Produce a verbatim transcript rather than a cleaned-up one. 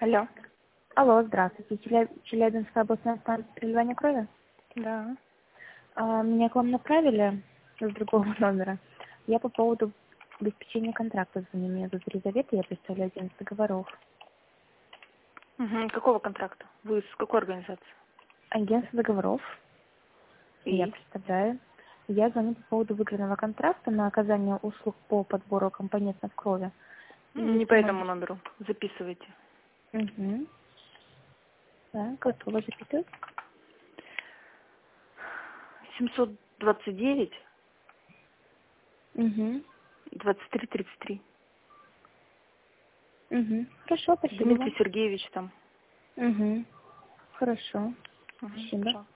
Алло. Алло, здравствуйте. Челя- Челябинская областная станция переливания крови. Да. А, меня к вам направили с другого номера. Я по поводу обеспечения контракта звоню. Меня зовут Елизавета, я представляю один из договоров. Угу. Какого контракта? Вы с какой организации? Агентство договоров. Я И? представляю. Я звоню по поводу выигранного контракта на оказание услуг по подбору компонентов крови. М, И Не по сумма... этому номеру. Записывайте. Угу. Да, готова записывать. семьсот двадцать девять Угу. двадцать три тридцать три. Угу. Хорошо, спасибо Дмитрий вам. Сергеевич там. Угу. Хорошо. Угу. Спасибо. Пожалуйста.